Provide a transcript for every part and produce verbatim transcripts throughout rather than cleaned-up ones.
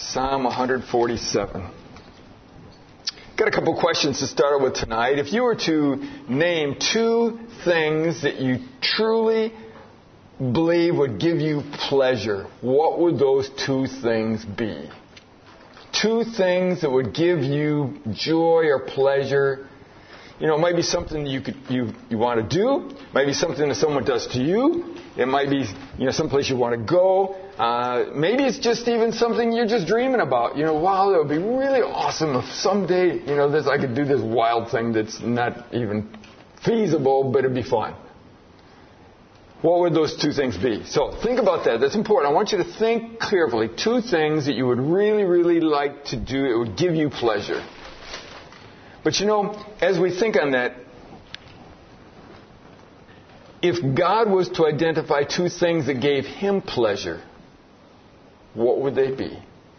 Psalm one forty-seven. Got a couple questions to start with tonight. If you were to name two things that you truly believe would give you pleasure, what would those two things be? Two things that would give you joy or pleasure. You know, it might be something you could you, you want to do. It might be something that someone does to you. It might be, you know, someplace you want to go. Uh, maybe it's just even something you're just dreaming about. You know, wow, that would be really awesome if someday, you know, this I could do this wild thing that's not even feasible, but it'd be fun. What would those two things be? So think about that. That's important. I want you to think carefully. Two things that you would really, really like to do. It would give you pleasure. But you know, as we think on that, if God was to identify two things that gave Him pleasure, what would they be?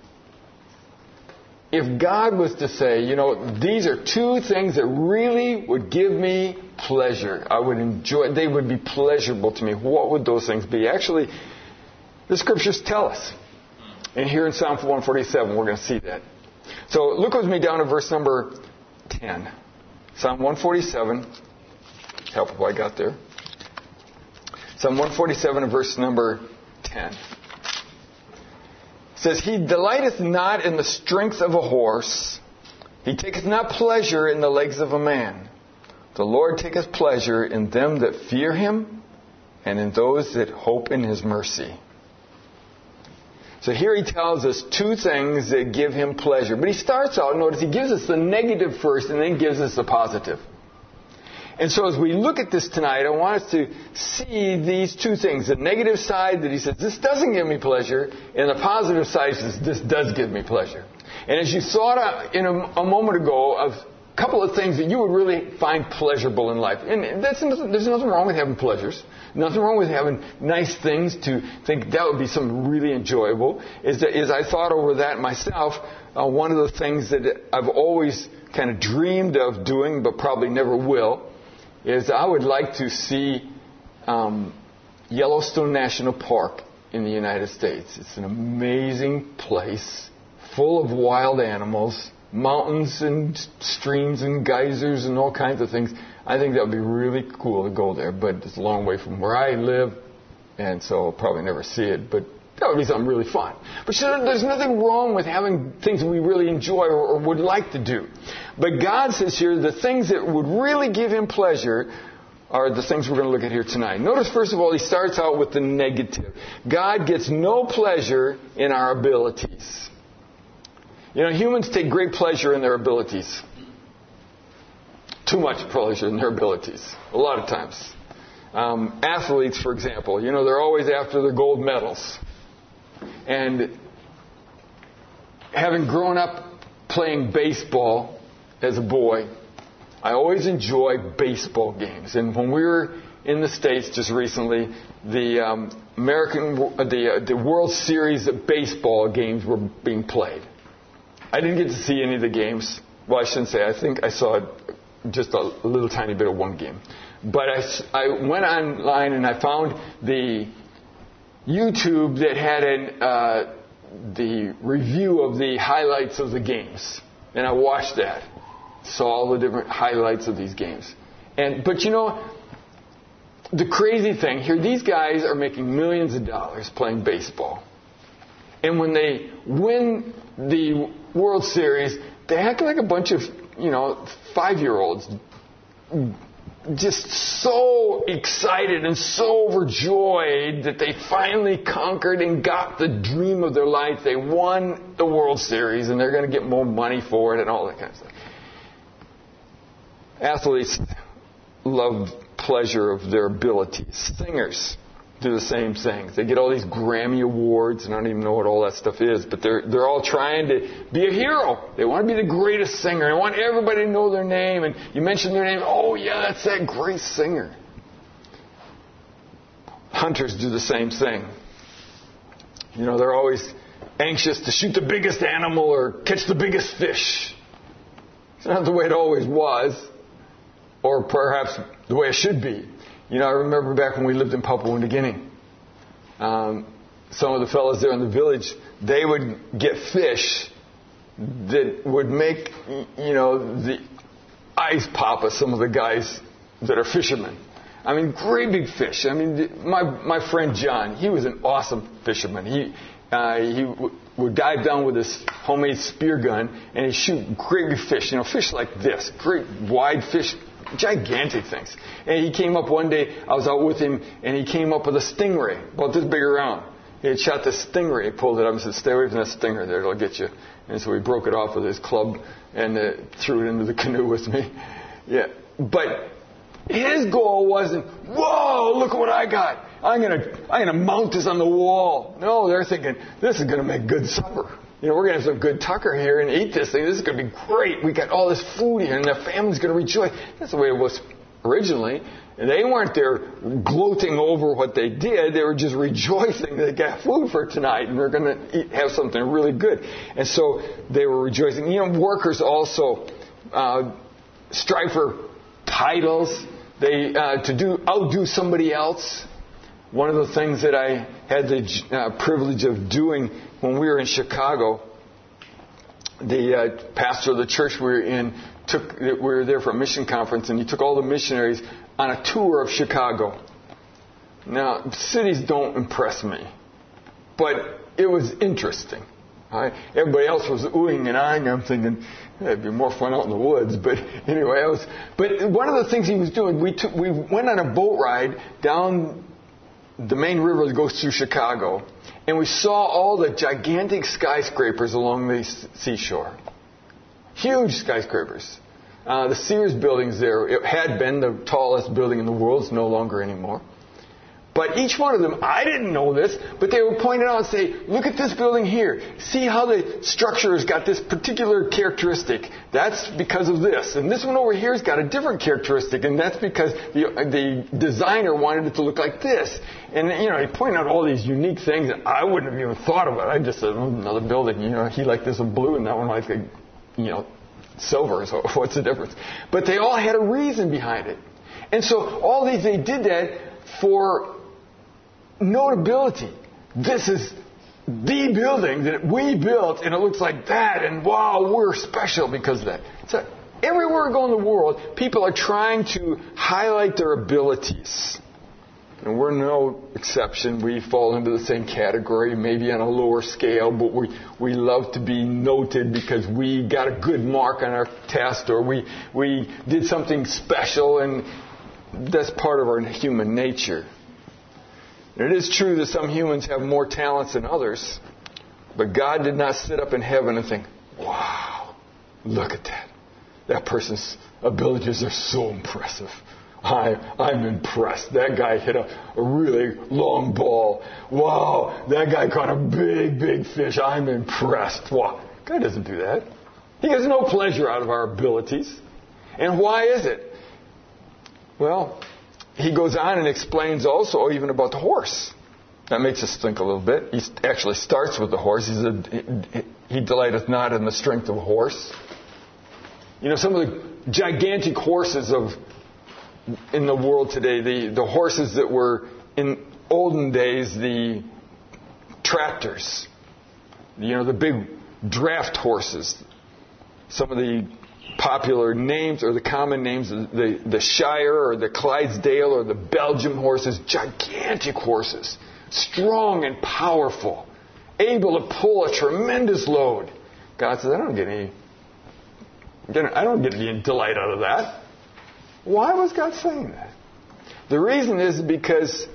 If God was to say, you know, these are two things that really would give me pleasure, I would enjoy, they would be pleasurable to me, what would those things be? Actually, the Scriptures tell us. And here in Psalm one forty-seven, we're going to see that. So look with me down to verse number ten. Psalm one forty-seven. Help if I got there. Psalm one forty-seven and verse number ten. It says, He delighteth not in the strength of a horse. He taketh not pleasure in the legs of a man. The Lord taketh pleasure in them that fear Him, and in those that hope in His mercy. So here he tells us two things that give Him pleasure. But he starts out, notice he gives us the negative first and then gives us the positive. And so as we look at this tonight, I want us to see these two things. The negative side that he says, this doesn't give me pleasure, and the positive side says, this does give me pleasure. And as you thought in a, a moment ago of a couple of things that you would really find pleasurable in life. And that's, there's nothing wrong with having pleasures. Nothing wrong with having nice things to think that would be something really enjoyable. As, as I thought over that myself, uh, one of the things that I've always kind of dreamed of doing, but probably never will, is I would like to see um, Yellowstone National Park in the United States. It's an amazing place, full of wild animals, mountains and streams and geysers and all kinds of things. I think that would be really cool to go there, but it's a long way from where I live, and so I'll probably never see it, but that would be something really fun. But there's nothing wrong with having things we really enjoy or, or would like to do. But God says here the things that would really give Him pleasure are the things we're going to look at here tonight. Notice, first of all, he starts out with the negative. God gets no pleasure in our abilities. You know, humans take great pleasure in their abilities. Too much pleasure in their abilities, a lot of times. Um, athletes, for example, you know, they're always after their gold medals. And having grown up playing baseball as a boy, I always enjoy baseball games. And when we were in the States just recently, the um, American, the uh, the World Series of baseball games were being played. I didn't get to see any of the games. Well, I shouldn't say. I think I saw just a little tiny bit of one game. But I, I went online and I found the YouTube that had an, uh, the review of the highlights of the games. And I watched that. Saw all the different highlights of these games. And But you know, the crazy thing here, these guys are making millions of dollars playing baseball. And when they win the World Series, they act like a bunch of, you know, five-year-olds, just so excited and so overjoyed that they finally conquered and got the dream of their life. They won the World Series, and they're going to get more money for it and all that kind of stuff. Athletes love pleasure of their abilities. Singers do the same things. They get all these Grammy Awards, and I don't even know what all that stuff is, but they're they're all trying to be a hero. They want to be the greatest singer. They want everybody to know their name, and you mention their name, oh yeah, that's that great singer. Hunters do the same thing. You know, they're always anxious to shoot the biggest animal or catch the biggest fish. It's not the way it always was, or perhaps the way it should be. You know, I remember back when we lived in Papua New Guinea. Um, some of the fellows there in the village, they would get fish that would make, you know, the eyes pop of some of the guys that are fishermen. I mean, great big fish. I mean, my my friend John, he was an awesome fisherman. He uh, he w- would dive down with his homemade spear gun and he'd shoot great big fish. You know, fish like this, great wide fish, gigantic things. And he came up one day. I was out with him, and he came up with a stingray about this big around. He had shot this stingray, he pulled it up and said, "Stay away from that stingray there, it'll get you." And so he broke it off with his club and uh, threw it into the canoe with me. Yeah, but his goal wasn't, "Whoa, look at what I got. I'm gonna, I'm gonna mount this on the wall." No, they're thinking, "This is gonna make good supper. You know, we're gonna have some good tucker here and eat this thing. This is gonna be great. We got all this food here, and the family's gonna rejoice." That's the way it was originally. And they weren't there gloating over what they did. They were just rejoicing that they got food for tonight and they're going to have something really good. And so they were rejoicing. You know, workers also uh, strive for titles. They uh, to do outdo somebody else. One of the things that I had the uh, privilege of doing when we were in Chicago, the uh, pastor of the church we were in took. We were there for a mission conference, and he took all the missionaries on a tour of Chicago. Now, cities don't impress me, but it was interesting. Right? Everybody else was oohing and eyeing. I'm thinking, hey, it'd be more fun out in the woods. But anyway, I was. But one of the things he was doing, we took, we went on a boat ride down the main river that goes through Chicago, and we saw all the gigantic skyscrapers along the seashore. Huge skyscrapers. Uh, the Sears buildings there, it had been the tallest building in the world. It's no longer anymore. But each one of them, I didn't know this, but they would point it out and say, "Look at this building here. See how the structure has got this particular characteristic. That's because of this. And this one over here has got a different characteristic, and that's because the, the designer wanted it to look like this." And, you know, he pointed out all these unique things that I wouldn't have even thought about. I just said, "Oh, another building. You know, he liked this one blue, and that one liked, you know, silver, so what's the difference?" But they all had a reason behind it. And so all these, they did that for notability. This is the building that we built, and it looks like that, and wow, we're special because of that. So everywhere we go in the world, people are trying to highlight their abilities. And we're no exception. We fall into the same category, maybe on a lower scale, but we, we love to be noted because we got a good mark on our test, or we, we did something special, and that's part of our human nature. And it is true that some humans have more talents than others, but God did not sit up in heaven and think, "Wow, look at that. That person's abilities are so impressive. I, I'm impressed. That guy hit a, a really long ball. Wow, that guy caught a big, big fish. I'm impressed." Wow. God doesn't do that. He gets no pleasure out of our abilities. And why is it? Well, he goes on and explains also even about the horse. That makes us think a little bit. He actually starts with the horse. He said, "He delighteth not in the strength of a horse." You know, some of the gigantic horses of in the world today, the, the horses that were in olden days, the tractors, you know, the big draft horses, some of the popular names or the common names, the, the Shire or the Clydesdale or the Belgium horses, gigantic horses, strong and powerful, able to pull a tremendous load. God says, I don't get any, I don't get any delight out of that. Why was God saying that? The reason is because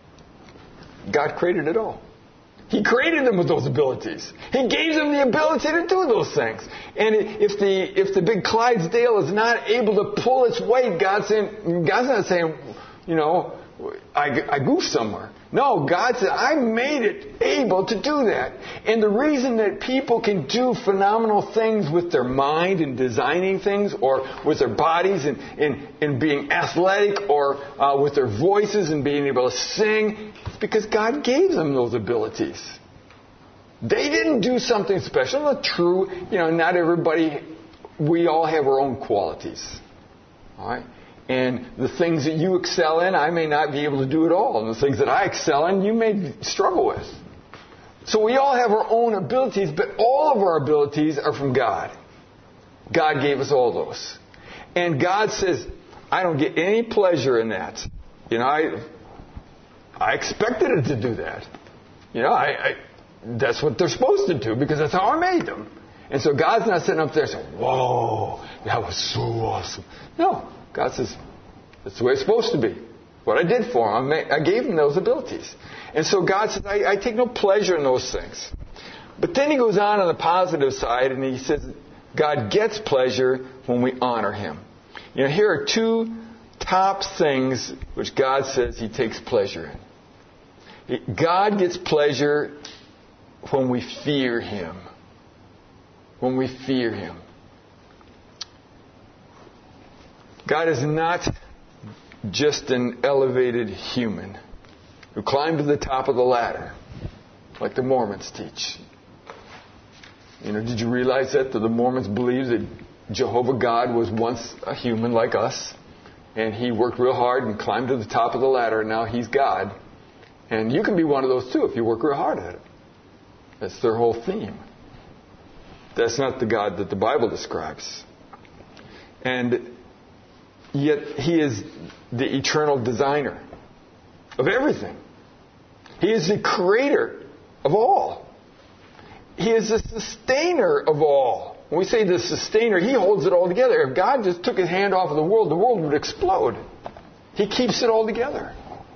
God created it all. He created them with those abilities. He gave them the ability to do those things. And if the if the big Clydesdale is not able to pull its weight, God's saying, God's not saying, you know, I, I goofed somewhere. No, God said, I made it able to do that. And the reason that people can do phenomenal things with their mind and designing things, or with their bodies and, and, and being athletic, or uh, with their voices and being able to sing, is because God gave them those abilities. They didn't do something special. Not true. You know, not everybody, we all have our own qualities. All right? And the things that you excel in, I may not be able to do at all. And the things that I excel in, you may struggle with. So we all have our own abilities, but all of our abilities are from God. God gave us all those. And God says, I don't get any pleasure in that. You know, I I expected it to do that. You know, I, I that's what they're supposed to do because that's how I made them. And so God's not sitting up there saying, whoa, that was so awesome. No, God says, that's the way it's supposed to be. What I did for him, I gave him those abilities. And so God says, I, I take no pleasure in those things. But then he goes on on the positive side and he says, God gets pleasure when we honor him. You know, here are two top things which God says he takes pleasure in. God gets pleasure when we fear him. When we fear him. God is not just an elevated human who climbed to the top of the ladder like the Mormons teach. You know, did you realize that? That the Mormons believe that Jehovah God was once a human like us, and he worked real hard and climbed to the top of the ladder, and now he's God. And you can be one of those too if you work real hard at it. That's their whole theme. That's not the God that the Bible describes. And yet he is the eternal designer of everything. He is the creator of all. He is the sustainer of all. When we say the sustainer, he holds it all together. If God just took his hand off of the world, the world would explode. He keeps it all together.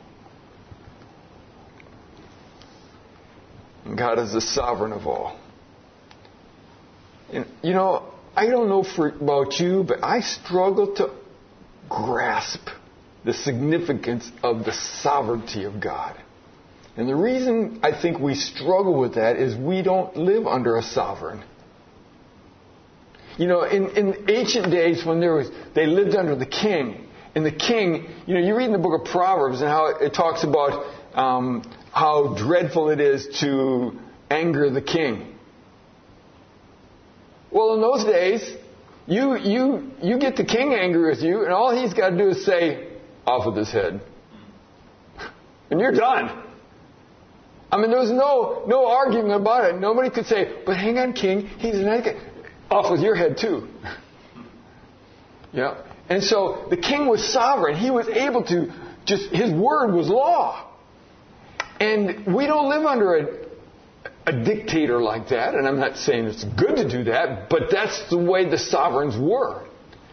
And God is the sovereign of all. And, you know, I don't know for, about you, but I struggle to grasp the significance of the sovereignty of God. And the reason I think we struggle with that is we don't live under a sovereign. You know, in, in ancient days when there was, they lived under the king. And the king, you know, you read in the book of Proverbs and how it, it talks about um, how dreadful it is to anger the king. Well, in those days, you you you get the king angry with you, and all he's got to do is say, off with his head. And you're done. I mean, there was no, no argument about it. Nobody could say, but hang on, king, he's a nice guy. Off with your head, too. Yeah. And so the king was sovereign. He was able to just, his word was law. And we don't live under a, a dictator like that. And I'm not saying it's good to do that, but that's the way the sovereigns were.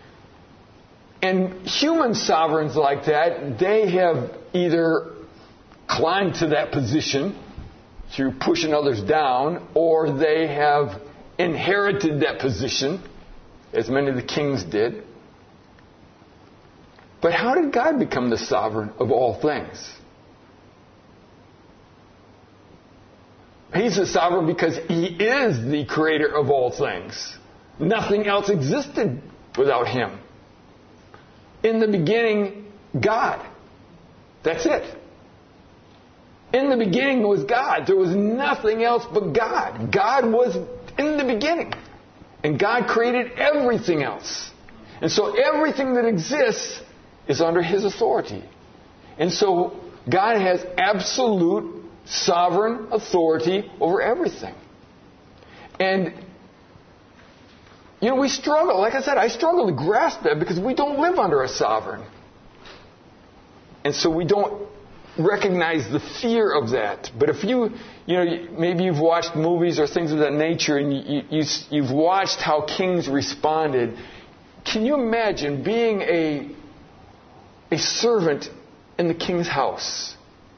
And human sovereigns like that, they have either climbed to that position through pushing others down, or they have inherited that position, as many of the kings did. But how did God become the sovereign of all things? He's the sovereign because he is the creator of all things. Nothing else existed without him. In the beginning, God. That's it. In the beginning was God. There was nothing else but God. God was in the beginning. And God created everything else. And so everything that exists is under his authority. And so God has absolute sovereign authority over everything. And, you know, we struggle. Like I said, I struggle to grasp that because we don't live under a sovereign. And so we don't recognize the fear of that. But if you, you know, maybe you've watched movies or things of that nature and you, you, you've watched how kings responded. Can you imagine being a, a servant in the king's house?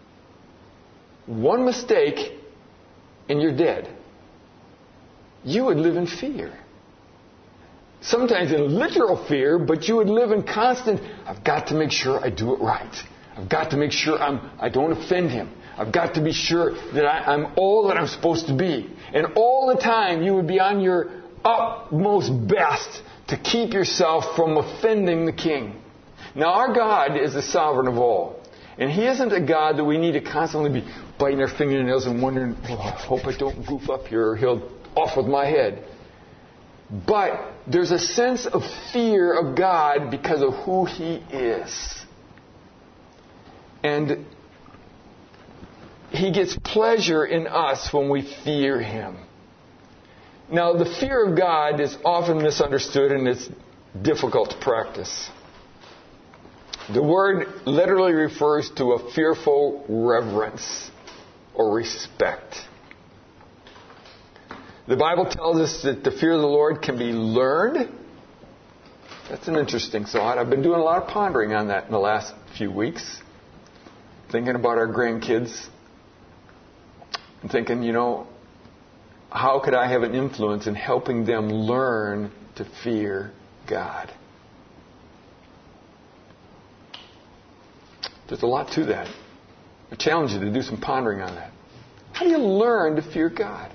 One mistake and you're dead. You would live in fear. Sometimes in literal fear, but you would live in constant, I've got to make sure I do it right. I've got to make sure I'm, I don't offend him. I've got to be sure that I, I'm all that I'm supposed to be. And all the time you would be on your utmost best to keep yourself from offending the king. Now our God is the sovereign of all. And he isn't a God that we need to constantly be biting our fingernails and wondering, oh, I hope I don't goof up here or he'll off with my head. But there's a sense of fear of God because of who he is. And He gets pleasure in us when we fear Him. Now, the fear of God is often misunderstood and it's difficult to practice. The word literally refers to a fearful reverence or respect. The Bible tells us that the fear of the Lord can be learned. That's an interesting thought. I've been doing a lot of pondering on that in the last few weeks. Thinking about our grandkids. And thinking, you know, how could I have an influence in helping them learn to fear God? There's a lot to that. I challenge you to do some pondering on that. How do you learn to fear God?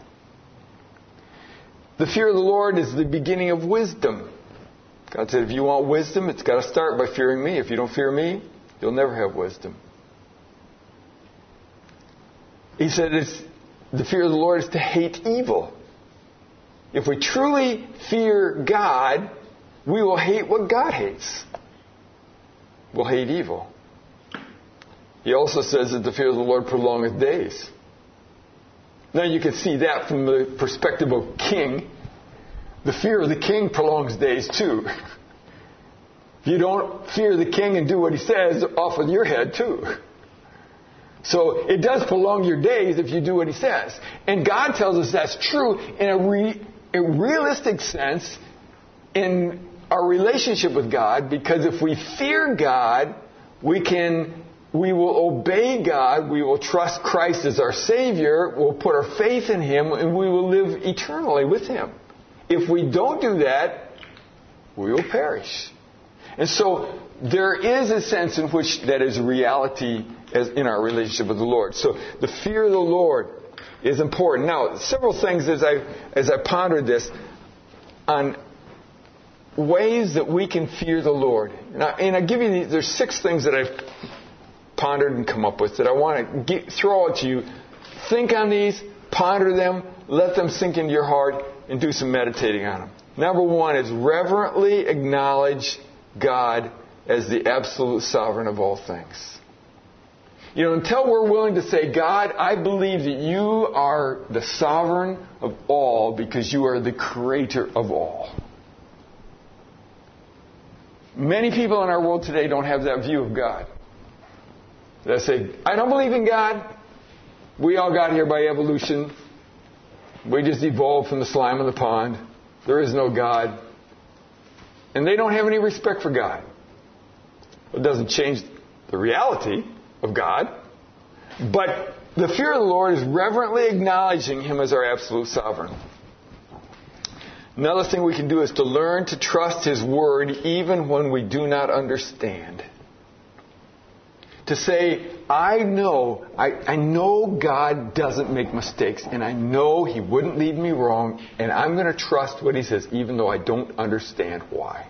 The fear of the Lord is the beginning of wisdom. God said, if you want wisdom, it's got to start by fearing me. If you don't fear me, you'll never have wisdom. He said it's, the fear of the Lord is to hate evil. If we truly fear God, we will hate what God hates. We'll hate evil. He also says that the fear of the Lord prolongeth days. Now you can see that from the perspective of a king. The fear of the king prolongs days too. If you don't fear the king and do what he says, off with your head too. So it does prolong your days if you do what he says. And God tells us that's true in a, re, a realistic sense in our relationship with God, because if we fear God, we can... we will obey God, we will trust Christ as our Savior, we'll put our faith in Him, and we will live eternally with Him. If we don't do that, we will perish. And so there is a sense in which that is reality as in our relationship with the Lord. So the fear of the Lord is important. Now, several things as I as I pondered this on ways that we can fear the Lord. And I, and I give you these, there's six things that I've pondered and come up with that I want to get, throw out to you. Think on these, ponder them, let them sink into your heart, and do some meditating on them. Number one is reverently acknowledge God as the absolute sovereign of all things. You know, until we're willing to say, God, I believe that you are the sovereign of all because you are the creator of all. Many people in our world today don't have that view of God. They say, I don't believe in God. We all got here by evolution. We just evolved from the slime of the pond. There is no God. And they don't have any respect for God. It doesn't change the reality of God. But the fear of the Lord is reverently acknowledging Him as our absolute sovereign. Another thing we can do is to learn to trust His Word even when we do not understand. To say, I know, I, I know God doesn't make mistakes, and I know He wouldn't lead me wrong, and I'm going to trust what He says, even though I don't understand why.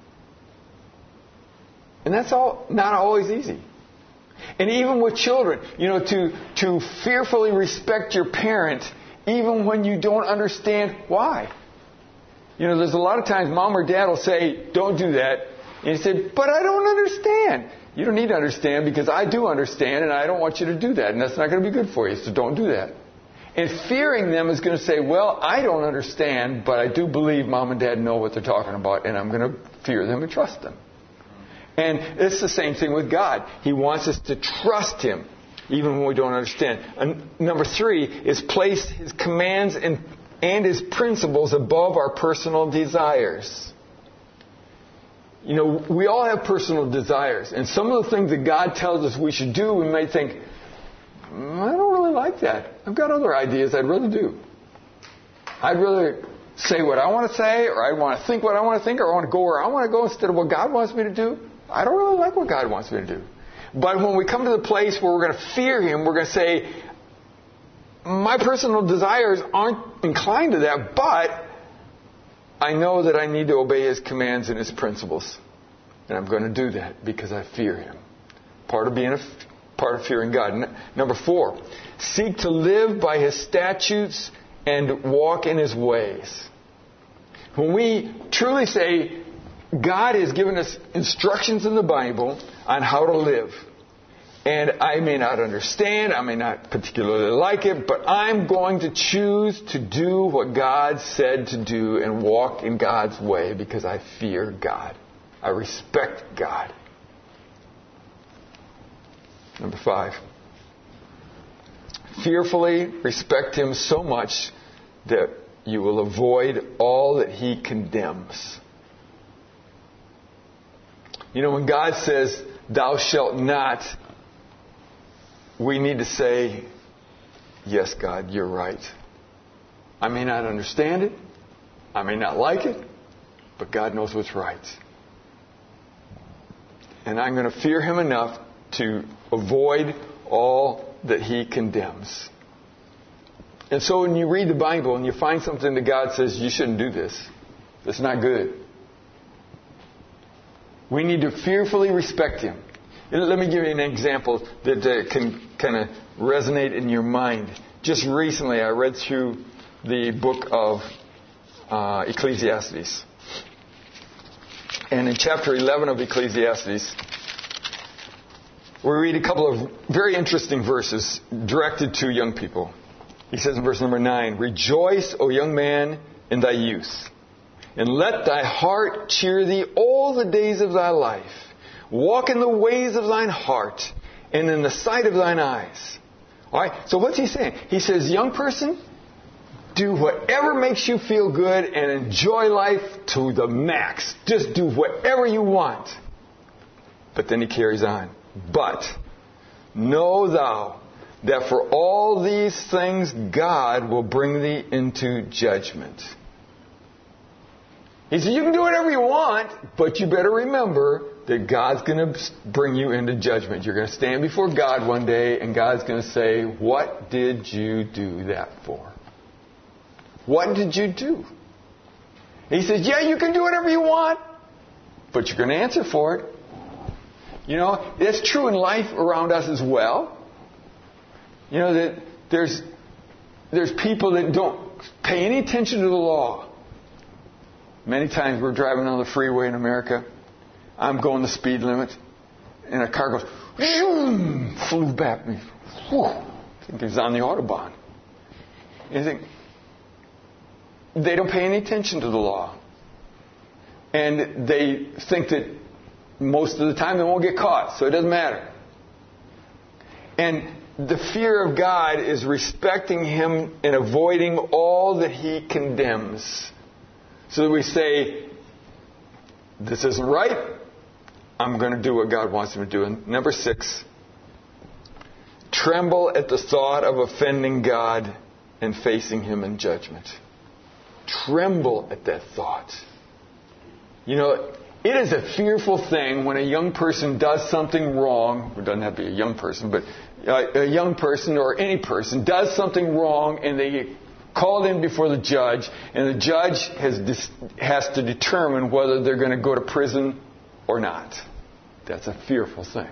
And that's all not always easy. And even with children, you know, to, to fearfully respect your parent, even when you don't understand why. You know, there's a lot of times mom or dad will say, don't do that. And you say, but I don't understand. You don't need to understand because I do understand and I don't want you to do that. And that's not going to be good for you, so don't do that. And fearing them is going to say, well, I don't understand, but I do believe mom and dad know what they're talking about, and I'm going to fear them and trust them. And it's the same thing with God. He wants us to trust Him, even when we don't understand. And number three is place His commands and, and His principles above our personal desires. You know, we all have personal desires. And some of the things that God tells us we should do, we may think, I don't really like that. I've got other ideas I'd rather do. I'd rather say what I want to say, or I want to think what I want to think, or I want to go where I want to go instead of what God wants me to do. I don't really like what God wants me to do. But when we come to the place where we're going to fear Him, we're going to say, my personal desires aren't inclined to that, but I know that I need to obey His commands and His principles. And I'm going to do that because I fear Him. Part of being a, part of fearing God. N- number four, seek to live by His statutes and walk in His ways. When we truly say, God has given us instructions in the Bible on how to live, And I may not understand, I may not particularly like it, but I'm going to choose to do what God said to do and walk in God's way because I fear God. I respect God. Number five. Fearfully respect Him so much that you will avoid all that He condemns. You know, when God says, thou shalt not, we need to say, yes, God, you're right. I may not understand it. I may not like it. But God knows what's right. And I'm going to fear Him enough to avoid all that He condemns. And so when you read the Bible and you find something that God says, you shouldn't do this, it's not good. We need to fearfully respect Him. Let me give you an example that uh, can kind of resonate in your mind. Just recently I read through the book of uh, Ecclesiastes. And in chapter eleven of Ecclesiastes, we read a couple of very interesting verses directed to young people. He says in verse number nine, rejoice, O young man, in thy youth, and let thy heart cheer thee all the days of thy life. Walk in the ways of thine heart, and in the sight of thine eyes. All right, so what's he saying? He says, young person, do whatever makes you feel good and enjoy life to the max. Just do whatever you want. But then he carries on. But know thou that for all these things God will bring thee into judgment. He said, you can do whatever you want, but you better remember that God's going to bring you into judgment. You're going to stand before God one day, and God's going to say, what did you do that for? What did you do? He says, yeah, you can do whatever you want, but you're going to answer for it. You know, that's true in life around us as well. You know, that there's there's people that don't pay any attention to the law. Many times we're driving on the freeway in America. I'm going the speed limit, and a car goes, zoom, flew back me. Whew, I think it's on the Autobahn. And you think, they don't pay any attention to the law. And they think that most of the time they won't get caught, so it doesn't matter. And the fear of God is respecting Him and avoiding all that He condemns. So that we say, this isn't right. I'm going to do what God wants me to do. And number six, tremble at the thought of offending God and facing Him in judgment. Tremble at that thought. You know, it is a fearful thing when a young person does something wrong. It doesn't have to be a young person, but a young person or any person does something wrong and they get called in before the judge, and the judge has has to determine whether they're going to go to prison or not. That's a fearful thing.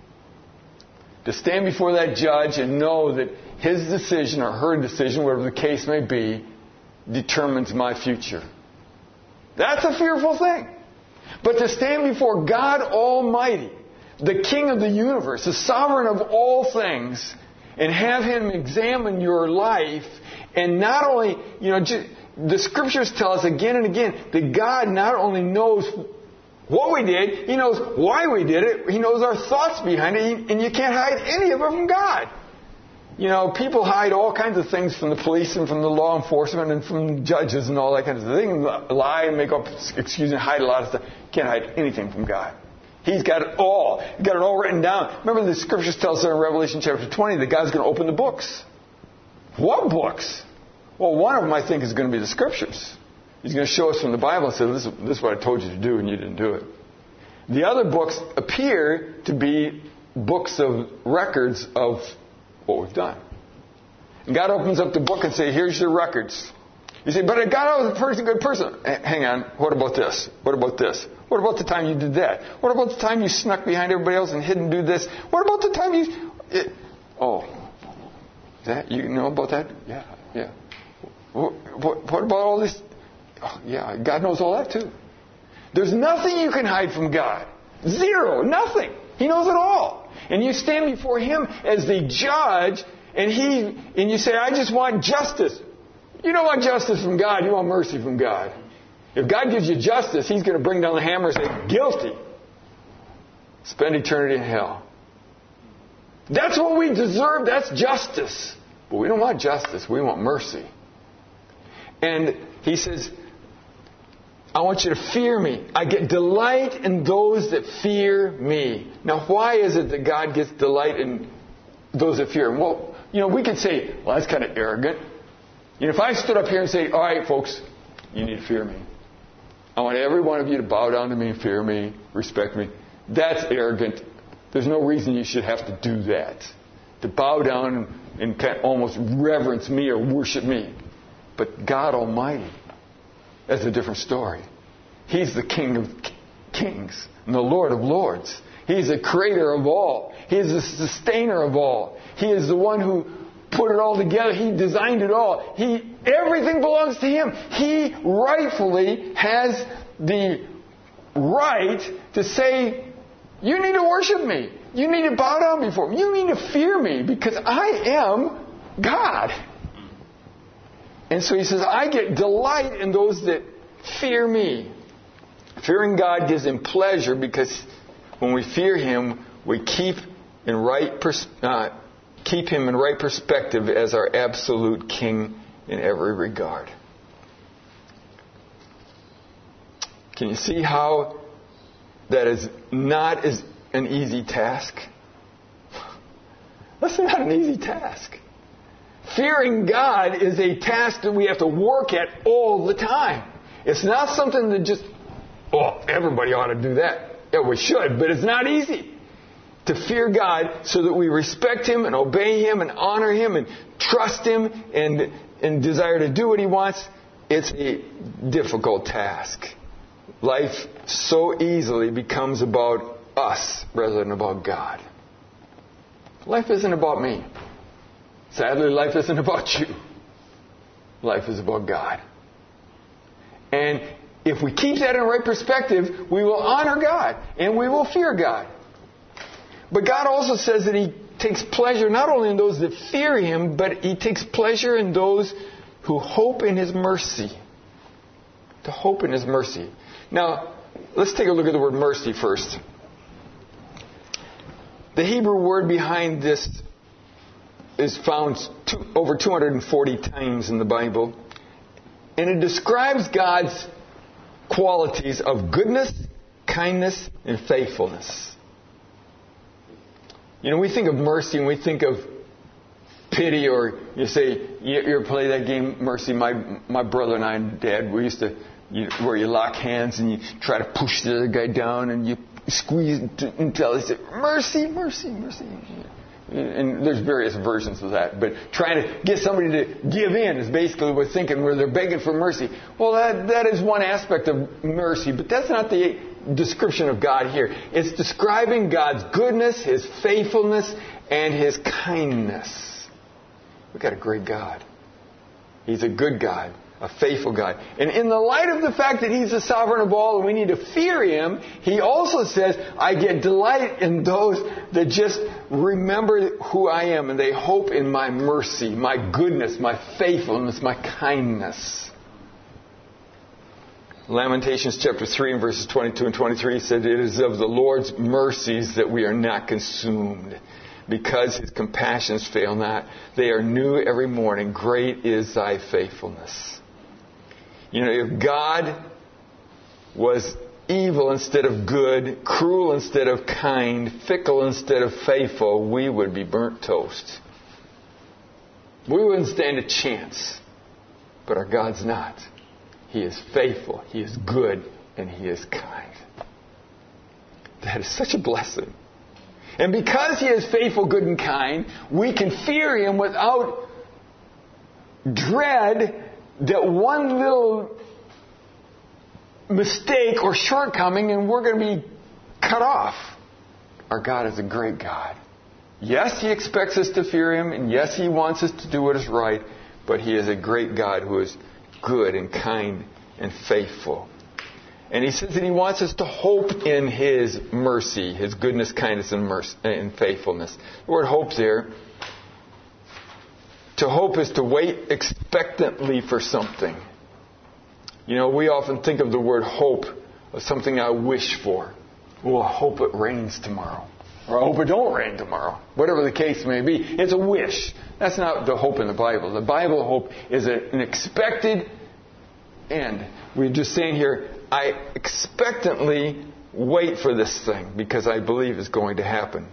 To stand before that judge and know that his decision or her decision, whatever the case may be, determines my future. That's a fearful thing. But to stand before God Almighty, the King of the universe, the sovereign of all things, and have Him examine your life, and not only, you know, just, the Scriptures tell us again and again that God not only knows what we did, He knows why we did it, He knows our thoughts behind it, and you can't hide any of it from God. You know, people hide all kinds of things from the police and from the law enforcement and from judges and all that kind of stuff. They can lie and make up excuses and hide a lot of stuff. You can't hide anything from God. He's got it all. He's got it all written down. Remember the Scriptures tell us in Revelation chapter twenty that God's going to open the books. What books? Well, one of them I think is going to be the Scriptures. He's going to show us from the Bible and say, this, this is what I told you to do and you didn't do it. The other books appear to be books of records of what we've done. And God opens up the book and says, here's your records. You say, but God, I was a pretty good person. Hang on. What about this? What about this? What about the time you did that? What about the time you snuck behind everybody else and hid and do this? What about the time you... It, oh, that you know about that? Yeah, yeah. What, what, what about all this? Oh, yeah, God knows all that too. There's nothing you can hide from God. Zero. Nothing. He knows it all. And you stand before Him as the judge, and He and you say, I just want justice. You don't want justice from God, you want mercy from God. If God gives you justice, He's going to bring down the hammer and say, guilty. Spend eternity in hell. That's what we deserve. That's justice. But we don't want justice. We want mercy. And He says, I want you to fear me. I get delight in those that fear me. Now, why is it that God gets delight in those that fear Him? Well, you know, we could say, well, that's kind of arrogant. You know, if I stood up here and say, all right, folks, you need to fear me. I want every one of you to bow down to me, fear me, respect me. That's arrogant. There's no reason you should have to do that. To bow down and kind of almost reverence me or worship me. But God Almighty, that's a different story. He's the King of kings and the Lord of lords. He's the creator of all. He is the sustainer of all. He is the one who put it all together. He designed it all. He, everything belongs to Him. He rightfully has the right to say, you need to worship me. You need to bow down before me. You need to fear me because I am God. And so He says, I get delight in those that fear me. Fearing God gives Him pleasure because when we fear Him, we keep in right pers- uh, keep Him in right perspective as our absolute King in every regard. Can you see how that is not as an easy task? That's not an easy task. Fearing God is a task that we have to work at all the time. It's not something that just, oh, everybody ought to do that. Yeah, we should, but it's not easy to fear God so that we respect Him and obey Him and honor Him and trust Him and, and desire to do what He wants. It's a difficult task. Life so easily becomes about us rather than about God. Life isn't about me. Sadly, life isn't about you. Life is about God. And if we keep that in the right perspective, we will honor God and we will fear God. But God also says that He takes pleasure not only in those that fear Him, but He takes pleasure in those who hope in His mercy. To hope in His mercy. Now, let's take a look at the word mercy first. The Hebrew word behind this is found two, over two hundred forty times in the Bible. And it describes God's qualities of goodness, kindness, and faithfulness. You know, we think of mercy and we think of pity, or you say, you ever play that game, Mercy? My my brother and I and Dad, we used to, you, where you lock hands and you try to push the other guy down and you squeeze until he said, mercy, mercy, mercy. And there's various versions of that. But trying to get somebody to give in is basically what we're thinking, where they're begging for mercy. Well, that, that is one aspect of mercy, but that's not the description of God here. It's describing God's goodness, His faithfulness, and His kindness. We've got a great God. He's a good God, a faithful God. And in the light of the fact that He's the sovereign of all and we need to fear Him, He also says, I get delight in those that just remember who I am and they hope in my mercy, my goodness, my faithfulness, my kindness. Lamentations chapter three and verses twenty-two and twenty-three said, it is of the Lord's mercies that we are not consumed, because His compassions fail not. They are new every morning. Great is Thy faithfulness. You know, if God was evil instead of good, cruel instead of kind, fickle instead of faithful, we would be burnt toast. We wouldn't stand a chance. But our God's not. He is faithful, He is good, and He is kind. That is such a blessing. And because He is faithful, good, and kind, we can fear Him without dread that one little mistake or shortcoming and we're going to be cut off. Our God is a great God. Yes, He expects us to fear Him, and yes, He wants us to do what is right, but He is a great God who is good and kind and faithful. And he says that he wants us to hope in his mercy, his goodness, kindness, and mercy, and faithfulness. The word hope there, to hope is to wait expectantly for something. You know, we often think of the word hope as something I wish for. Well, I hope it rains tomorrow. Or I hope it don't rain tomorrow. Whatever the case may be. It's a wish. That's not the hope in the Bible. The Bible hope is an expected end. We're just saying here, I expectantly wait for this thing because I believe it's going to happen.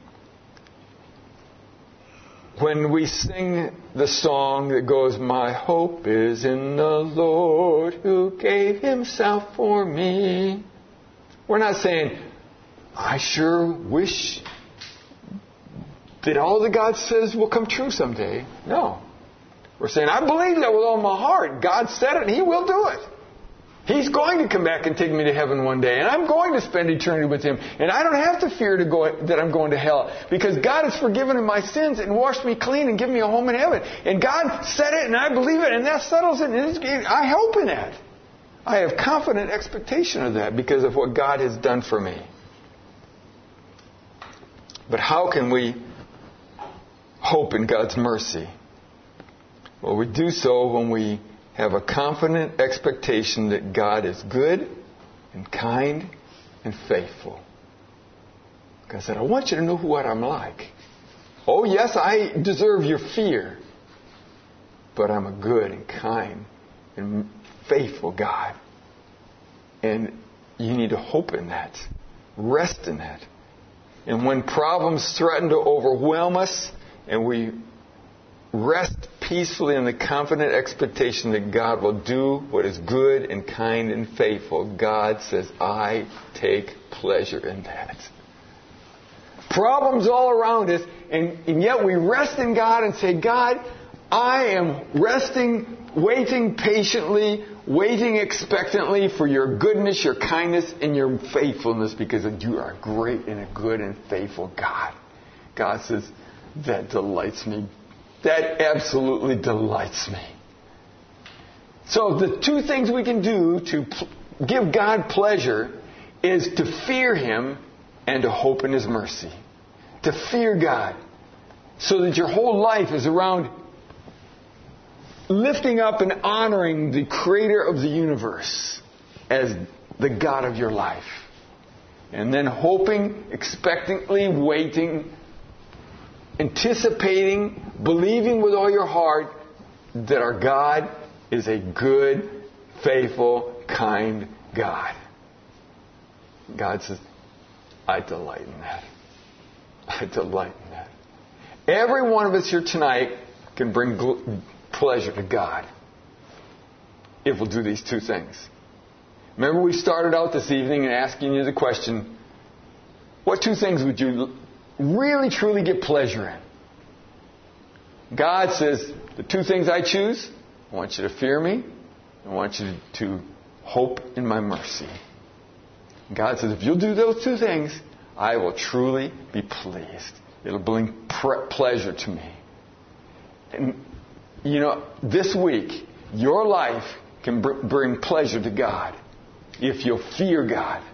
When we sing the song that goes, my hope is in the Lord who gave himself for me, we're not saying, I sure wish that all that God says will come true someday. No. We're saying, I believe that with all my heart. God said it and he will do it. He's going to come back and take me to heaven one day. And I'm going to spend eternity with him. And I don't have to fear to go, that I'm going to hell. Because God has forgiven my sins and washed me clean and given me a home in heaven. And God said it and I believe it. And that settles it. And I hope in that. I have confident expectation of that because of what God has done for me. But how can we hope in God's mercy? Well, we do so when we have a confident expectation that God is good and kind and faithful. God said, I want you to know what I'm like. Oh, yes, I deserve your fear. But I'm a good and kind and faithful God. And you need to hope in that. Rest in that. And when problems threaten to overwhelm us and we rest peacefully in the confident expectation that God will do what is good and kind and faithful, God says, I take pleasure in that. Problems all around us, and, and yet we rest in God and say, God, I am resting, waiting patiently, waiting expectantly for your goodness, your kindness, and your faithfulness because you are great and a good and faithful God. God says, that delights me. That absolutely delights me. So the two things we can do to pl- give God pleasure is to fear him and to hope in his mercy. To fear God so that your whole life is around lifting up and honoring the creator of the universe as the God of your life. And then hoping, expectantly waiting, anticipating, believing with all your heart that our God is a good, faithful, kind God. God says, I delight in that. I delight in that. Every one of us here tonight can bring gl- pleasure to God if we'll do these two things. Remember we started out this evening and asking you the question, what two things would you really, truly get pleasure in? God says, the two things I choose, I want you to fear me. I want you to hope in my mercy. God says, if you'll do those two things, I will truly be pleased. It'll bring pre- pleasure to me. And, you know, this week, your life can br- bring pleasure to God if you'll fear God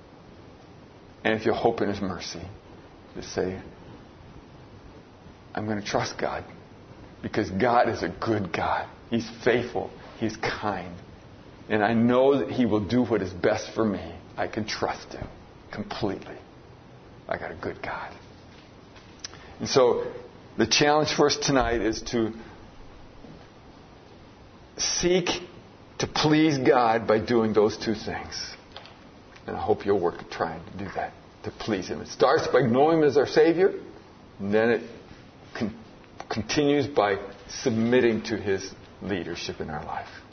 and if you'll hope in his mercy. Just say, I'm going to trust God because God is a good God. He's faithful. He's kind. And I know that he will do what is best for me. I can trust him completely. I got a good God. And so the challenge for us tonight is to seek to please God by doing those two things. And I hope you'll work at trying to do that, to please him. It starts by knowing him as our Savior, and then it con- continues by submitting to his leadership in our life.